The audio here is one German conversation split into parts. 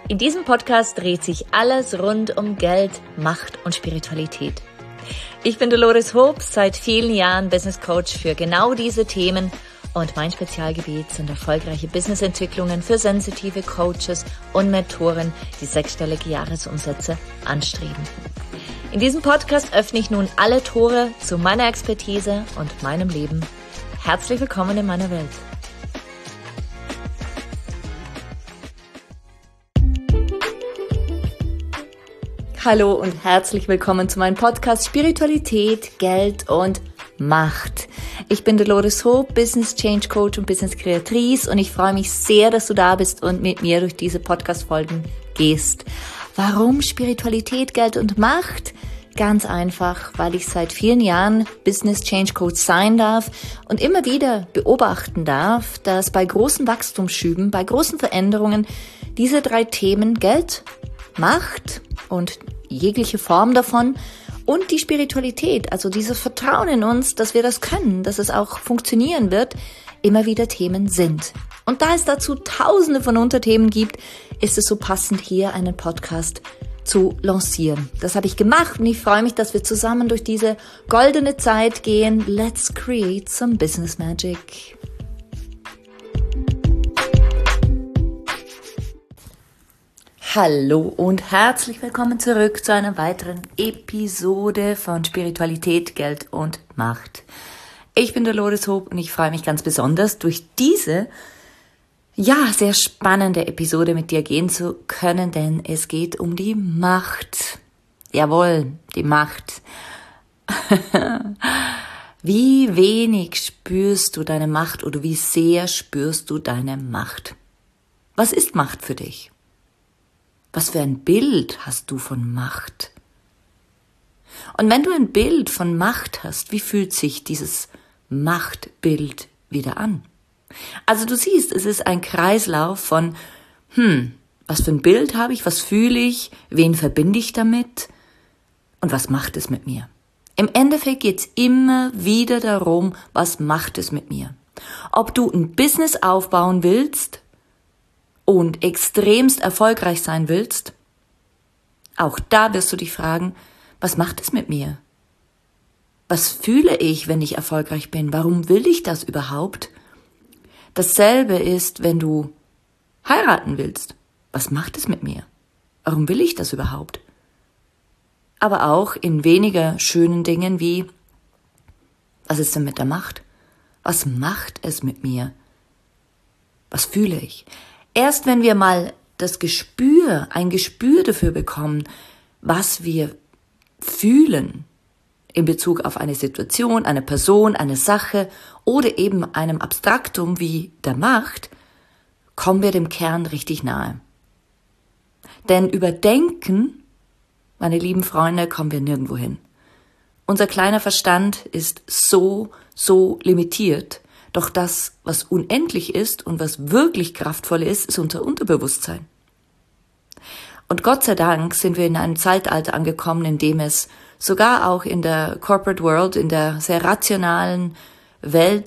In diesem Podcast dreht sich alles rund um Geld, Macht und Spiritualität. Ich bin Dolores Hoop, seit vielen Jahren Business Coach für genau diese Themen und mein Spezialgebiet sind erfolgreiche Businessentwicklungen für sensitive Coaches und Mentoren, die sechsstellige Jahresumsätze anstreben. In diesem Podcast öffne ich nun alle Tore zu meiner Expertise und meinem Leben. Herzlich willkommen in meiner Welt. Hallo und herzlich willkommen zu meinem Podcast Spiritualität, Geld und Macht. Ich bin Dolores Hoop, Business Change Coach und Business Kreatrice und ich freue mich sehr, dass du da bist und mit mir durch diese Podcast-Folgen gehst. Warum Spiritualität, Geld und Macht? Ganz einfach, weil ich seit vielen Jahren Business Change Coach sein darf und immer wieder beobachten darf, dass bei großen Wachstumsschüben, bei großen Veränderungen diese drei Themen Geld, Macht und jegliche Form davon und die Spiritualität, also dieses Vertrauen in uns, dass wir das können, dass es auch funktionieren wird, immer wieder Themen sind. Und da es dazu tausende von Unterthemen gibt, ist es so passend, hier einen Podcast zu lancieren. Das habe ich gemacht und ich freue mich, dass wir zusammen durch diese goldene Zeit gehen. Let's create some business magic. Hallo und herzlich willkommen zurück zu einer weiteren Episode von Spiritualität, Geld und Macht. Ich bin Dolores Hoop und ich freue mich ganz besonders, durch diese, sehr spannende Episode mit dir gehen zu können, denn es geht um die Macht. Jawohl, die Macht. Wie wenig spürst du deine Macht oder wie sehr spürst du deine Macht? Was ist Macht für dich? Was für ein Bild hast du von Macht? Und wenn du ein Bild von Macht hast, wie fühlt sich dieses Machtbild wieder an? Also du siehst, es ist ein Kreislauf von, was für ein Bild habe ich, was fühle ich, wen verbinde ich damit und was macht es mit mir? Im Endeffekt geht es immer wieder darum, was macht es mit mir? Ob du ein Business aufbauen willst und extremst erfolgreich sein willst, auch da wirst du dich fragen, was macht es mit mir? Was fühle ich, wenn ich erfolgreich bin? Warum will ich das überhaupt? Dasselbe ist, wenn du heiraten willst. Was macht es mit mir? Warum will ich das überhaupt? Aber auch in weniger schönen Dingen wie, was ist denn mit der Macht? Was macht es mit mir? Was fühle ich? Erst wenn wir mal ein Gespür dafür bekommen, was wir fühlen in Bezug auf eine Situation, eine Person, eine Sache oder eben einem Abstraktum wie der Macht, kommen wir dem Kern richtig nahe. Denn über Denken, meine lieben Freunde, kommen wir nirgendwo hin. Unser kleiner Verstand ist so limitiert. Doch das, was unendlich ist und was wirklich kraftvoll ist unser Unterbewusstsein. Und Gott sei Dank sind wir in einem Zeitalter angekommen, in dem es sogar auch in der Corporate World, in der sehr rationalen Welt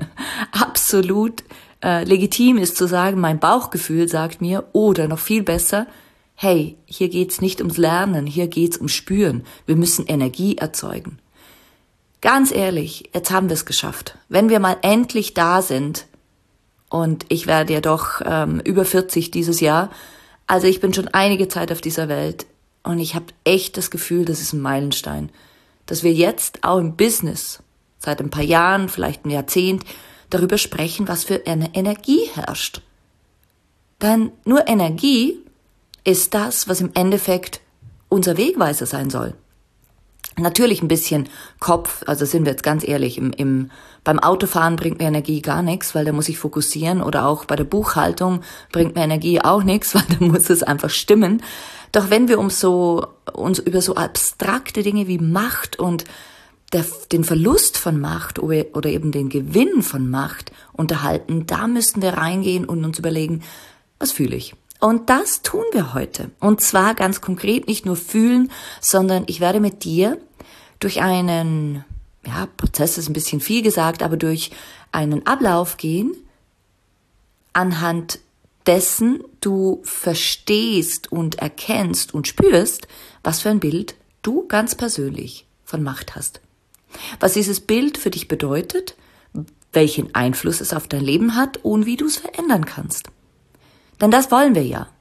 absolut legitim ist zu sagen, mein Bauchgefühl sagt mir, oder noch viel besser, hey, hier geht's nicht ums Lernen, hier geht's ums Spüren. Wir müssen Energie erzeugen. Ganz ehrlich, jetzt haben wir es geschafft. Wenn wir mal endlich da sind, und ich werde ja doch über 40 dieses Jahr, also ich bin schon einige Zeit auf dieser Welt und ich habe echt das Gefühl, das ist ein Meilenstein, dass wir jetzt auch im Business, seit ein paar Jahren, vielleicht ein Jahrzehnt, darüber sprechen, was für eine Energie herrscht. Denn nur Energie ist das, was im Endeffekt unser Wegweiser sein soll. Natürlich ein bisschen Kopf, also sind wir jetzt ganz ehrlich, beim Autofahren bringt mir Energie gar nichts, weil da muss ich fokussieren, oder auch bei der Buchhaltung bringt mir Energie auch nichts, weil da muss es einfach stimmen. Doch wenn wir uns über so abstrakte Dinge wie Macht und den Verlust von Macht oder eben den Gewinn von Macht unterhalten, da müssten wir reingehen und uns überlegen, was fühle ich? Und das tun wir heute. Und zwar ganz konkret nicht nur fühlen, sondern ich werde mit dir durch einen, Prozess ist ein bisschen viel gesagt, aber durch einen Ablauf gehen, anhand dessen du verstehst und erkennst und spürst, was für ein Bild du ganz persönlich von Macht hast. Was dieses Bild für dich bedeutet, welchen Einfluss es auf dein Leben hat und wie du es verändern kannst. Denn das wollen wir ja.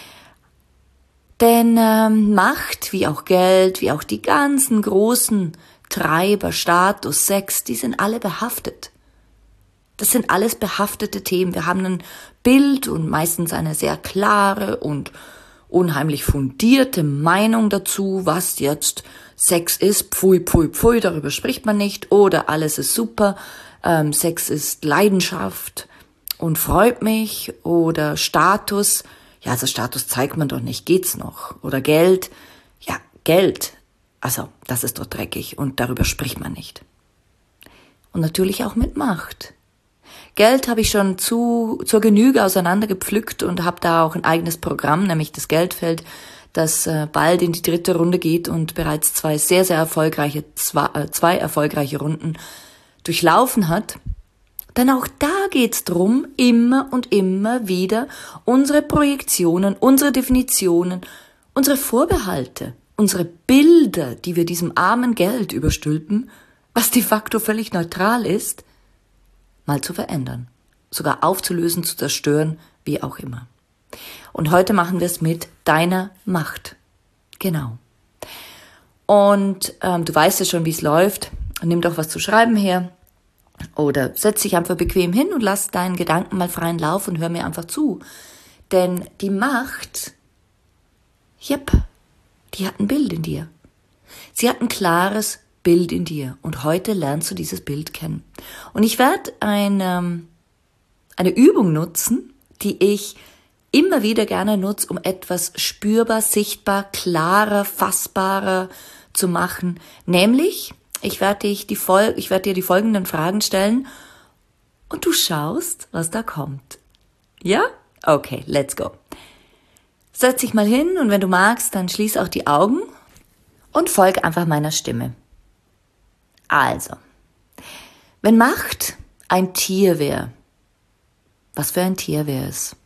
Denn Macht, wie auch Geld, wie auch die ganzen großen Treiber, Status, Sex, die sind alle behaftet. Das sind alles behaftete Themen. Wir haben ein Bild und meistens eine sehr klare und unheimlich fundierte Meinung dazu, was jetzt Sex ist. Pfui, pfui, pfui, darüber spricht man nicht. Oder alles ist super, Sex ist Leidenschaft und freut mich. Oder Status, ja, also Status zeigt man doch nicht, geht's noch. Oder Geld, ja, Geld, also das ist doch dreckig und darüber spricht man nicht. Und natürlich auch mit Macht. Geld habe ich schon zur Genüge auseinandergepflückt und habe da auch ein eigenes Programm, nämlich das Geldfeld, das bald in die 3. Runde geht und bereits zwei erfolgreiche Runden durchlaufen hat. Denn auch da geht's drum, immer und immer wieder unsere Projektionen, unsere Definitionen, unsere Vorbehalte, unsere Bilder, die wir diesem armen Geld überstülpen, was de facto völlig neutral ist, mal zu verändern, sogar aufzulösen, zu zerstören, wie auch immer. Und heute machen wir es mit deiner Macht. Genau. Und du weißt ja schon, wie es läuft. Nimm doch was zu schreiben her oder setz dich einfach bequem hin und lass deinen Gedanken mal freien Lauf und hör mir einfach zu. Denn die Macht, die hat ein Bild in dir. Sie hat ein klares Bild in dir und heute lernst du dieses Bild kennen. Und ich werde eine Übung nutzen, die ich immer wieder gerne nutze, um etwas spürbar, sichtbar, klarer, fassbarer zu machen. Nämlich, ich werde dir die folgenden Fragen stellen und du schaust, was da kommt. Ja? Okay, let's go. Setz dich mal hin und wenn du magst, dann schließ auch die Augen und folg einfach meiner Stimme. Also, wenn Macht ein Tier wäre, was für ein Tier wäre es?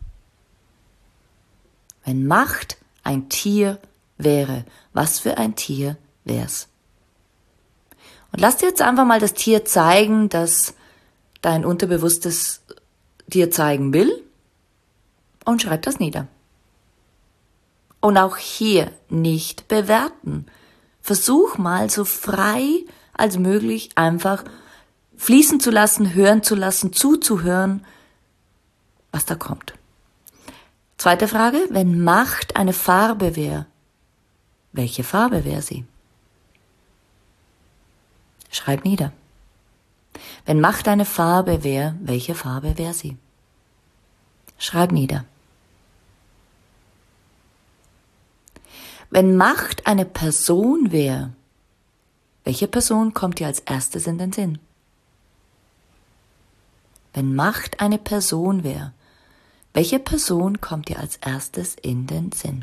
Wenn Macht ein Tier wäre, was für ein Tier wäre es? Und lass dir jetzt einfach mal das Tier zeigen, das dein Unterbewusstes dir zeigen will und schreib das nieder. Und auch hier nicht bewerten. Versuch mal so frei als möglich einfach fließen zu lassen, hören zu lassen, zuzuhören, was da kommt. Zweite Frage, wenn Macht eine Farbe wäre, welche Farbe wäre sie? Schreib nieder. Wenn Macht eine Farbe wäre, welche Farbe wäre sie? Schreib nieder. Wenn Macht eine Person wäre, welche Person kommt dir als erstes in den Sinn? Wenn Macht eine Person wäre, welche Person kommt dir als erstes in den Sinn?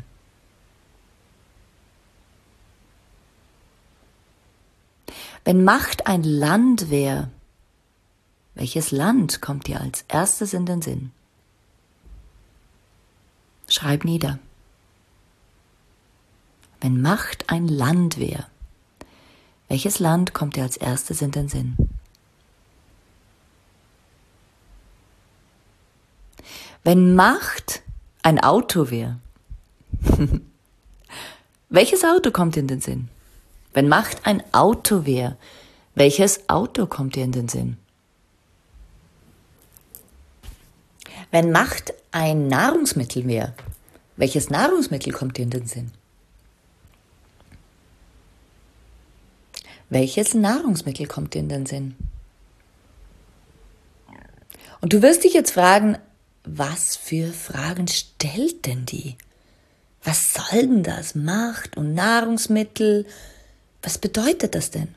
Wenn Macht ein Land wäre, welches Land kommt dir als erstes in den Sinn? Schreib nieder. Wenn Macht ein Land wäre, welches Land kommt dir als erstes in den Sinn? Wenn Macht ein Auto wäre, welches Auto kommt dir in den Sinn? Wenn Macht ein Auto wäre, welches Auto kommt dir in den Sinn? Wenn Macht ein Nahrungsmittel wäre, welches Nahrungsmittel kommt dir in den Sinn? Welches Nahrungsmittel kommt dir in den Sinn? Und du wirst dich jetzt fragen, was für Fragen stellt denn die? Was soll denn das? Macht und Nahrungsmittel? Was bedeutet das denn?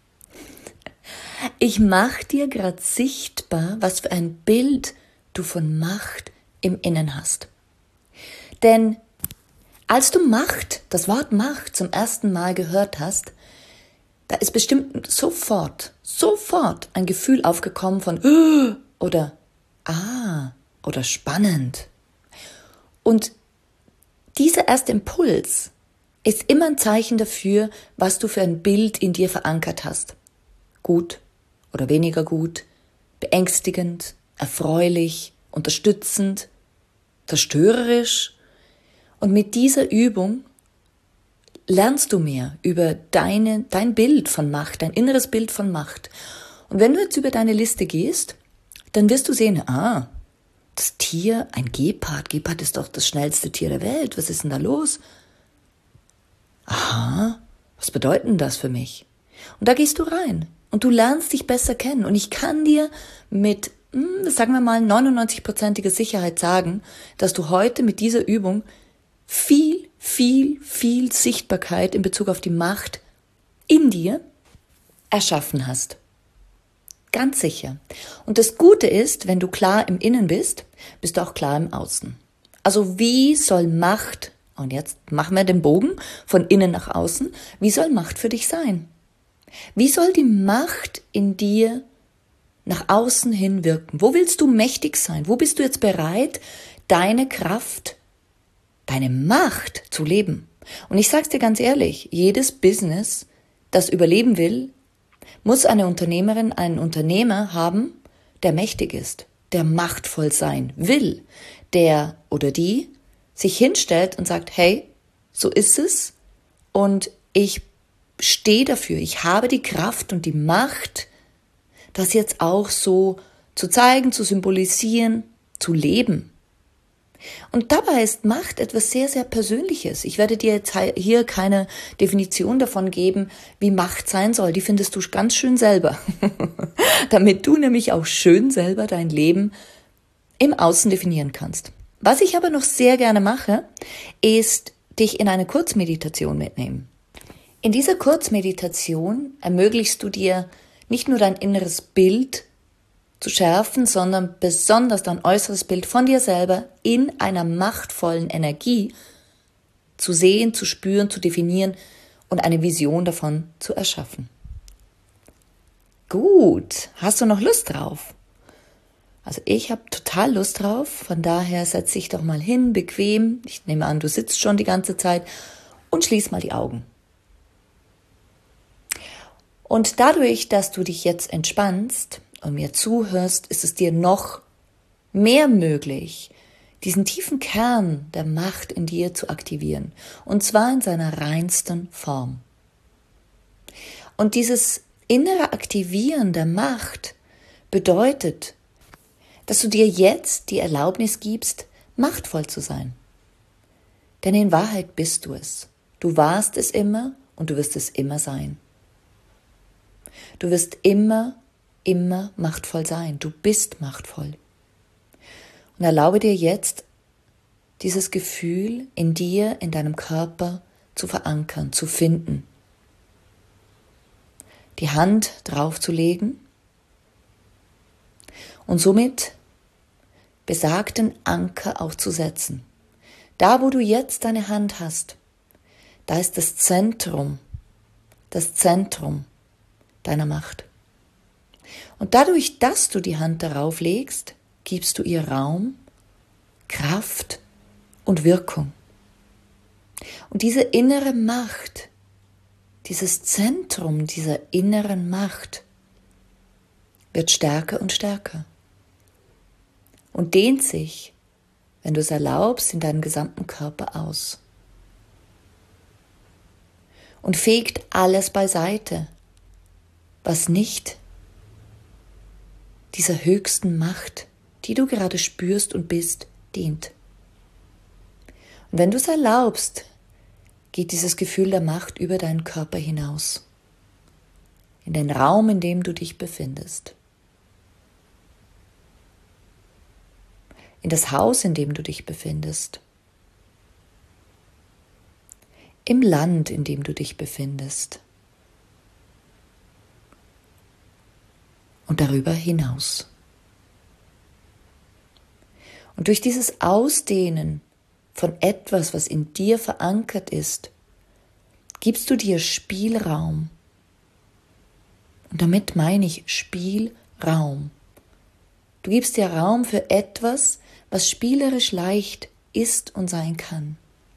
Ich mache dir gerade sichtbar, was für ein Bild du von Macht im Innen hast. Denn als du Macht, das Wort Macht zum ersten Mal gehört hast, da ist bestimmt sofort ein Gefühl aufgekommen von oder oder spannend. Und dieser erste Impuls ist immer ein Zeichen dafür, was du für ein Bild in dir verankert hast. Gut oder weniger gut, beängstigend, erfreulich, unterstützend, zerstörerisch. Und mit dieser Übung lernst du mehr über dein Bild von Macht, dein inneres Bild von Macht. Und wenn du jetzt über deine Liste gehst, dann wirst du sehen, das Tier, ein Gepard. Gepard ist doch das schnellste Tier der Welt. Was ist denn da los? Aha, was bedeutet denn das für mich? Und da gehst du rein und du lernst dich besser kennen. Und ich kann dir mit, sagen wir mal, 99%iger Sicherheit sagen, dass du heute mit dieser Übung viel Sichtbarkeit in Bezug auf die Macht in dir erschaffen hast. Ganz sicher. Und das Gute ist, wenn du klar im Innen bist, bist du auch klar im Außen. Also wie soll Macht, und jetzt machen wir den Bogen von innen nach außen, wie soll Macht für dich sein? Wie soll die Macht in dir nach außen hin wirken? Wo willst du mächtig sein? Wo bist du jetzt bereit, deine Kraft, deine Macht zu leben? Und ich sag's dir ganz ehrlich, jedes Business, das überleben will, muss eine Unternehmerin, einen Unternehmer haben, der mächtig ist, der machtvoll sein will, der oder die sich hinstellt und sagt, hey, so ist es und ich stehe dafür, ich habe die Kraft und die Macht, das jetzt auch so zu zeigen, zu symbolisieren, zu leben. Und dabei ist Macht etwas sehr Persönliches. Ich werde dir jetzt hier keine Definition davon geben, wie Macht sein soll. Die findest du ganz schön selber. Damit du nämlich auch schön selber dein Leben im Außen definieren kannst. Was ich aber noch sehr gerne mache, ist dich in eine Kurzmeditation mitnehmen. In dieser Kurzmeditation ermöglichst du dir nicht nur dein inneres Bild zu schärfen, sondern besonders dein äußeres Bild von dir selber in einer machtvollen Energie zu sehen, zu spüren, zu definieren und eine Vision davon zu erschaffen. Gut, hast du noch Lust drauf? Also ich habe total Lust drauf, von daher setz dich doch mal hin, bequem. Ich nehme an, du sitzt schon die ganze Zeit und schließ mal die Augen. Und dadurch, dass du dich jetzt entspannst und mir zuhörst, ist es dir noch mehr möglich, diesen tiefen Kern der Macht in dir zu aktivieren. Und zwar in seiner reinsten Form. Und dieses innere Aktivieren der Macht bedeutet, dass du dir jetzt die Erlaubnis gibst, machtvoll zu sein. Denn in Wahrheit bist du es. Du warst es immer und du wirst es immer sein. Du wirst immer machtvoll sein. Du bist machtvoll. Und erlaube dir jetzt, dieses Gefühl in dir, in deinem Körper zu verankern, zu finden. Die Hand draufzulegen und somit besagten Anker auch zu setzen. Da, wo du jetzt deine Hand hast, da ist das Zentrum deiner Macht. Und dadurch, dass du die Hand darauf legst, gibst du ihr Raum, Kraft und Wirkung. Und diese innere Macht, dieses Zentrum dieser inneren Macht wird stärker und stärker und dehnt sich, wenn du es erlaubst, in deinem gesamten Körper aus und fegt alles beiseite, was nicht dieser höchsten Macht, die du gerade spürst und bist, dient. Und wenn du es erlaubst, geht dieses Gefühl der Macht über deinen Körper hinaus, in den Raum, in dem du dich befindest, in das Haus, in dem du dich befindest, im Land, in dem du dich befindest und darüber hinaus. Und durch dieses Ausdehnen von etwas, was in dir verankert ist, gibst du dir Spielraum. Und damit meine ich Spielraum. Du gibst dir Raum für etwas, was spielerisch leicht ist und sein kann.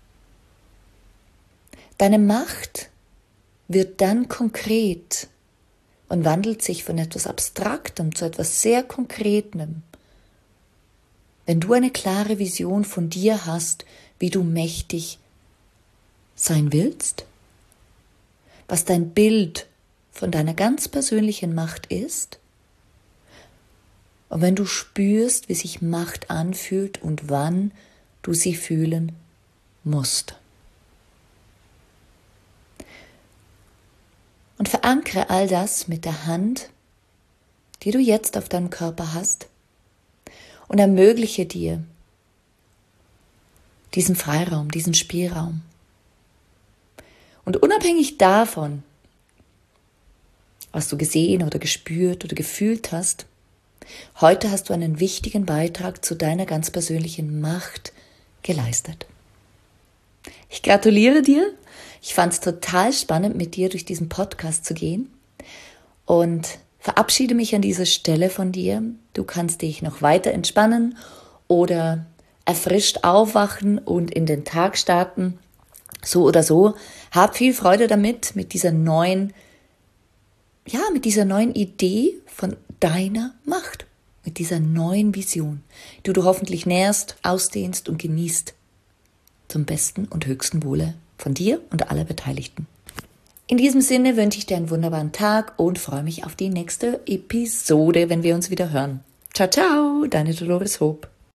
Deine Macht wird dann konkret und wandelt sich von etwas Abstraktem zu etwas sehr Konkretem, wenn du eine klare Vision von dir hast, wie du mächtig sein willst, was dein Bild von deiner ganz persönlichen Macht ist, und wenn du spürst, wie sich Macht anfühlt und wann du sie fühlen musst. Und verankere all das mit der Hand, die du jetzt auf deinem Körper hast, und ermögliche dir diesen Freiraum, diesen Spielraum. Und unabhängig davon, was du gesehen oder gespürt oder gefühlt hast, heute hast du einen wichtigen Beitrag zu deiner ganz persönlichen Macht geleistet. Ich gratuliere dir. Ich fand es total spannend, mit dir durch diesen Podcast zu gehen und verabschiede mich an dieser Stelle von dir. Du kannst dich noch weiter entspannen oder erfrischt aufwachen und in den Tag starten. So oder so. Hab viel Freude damit, mit dieser neuen Idee von deiner Macht, mit dieser neuen Vision, die du hoffentlich nährst, ausdehnst und genießt, zum besten und höchsten Wohle von dir und aller Beteiligten. In diesem Sinne wünsche ich dir einen wunderbaren Tag und freue mich auf die nächste Episode, wenn wir uns wieder hören. Ciao, ciao, deine Dolores Hope.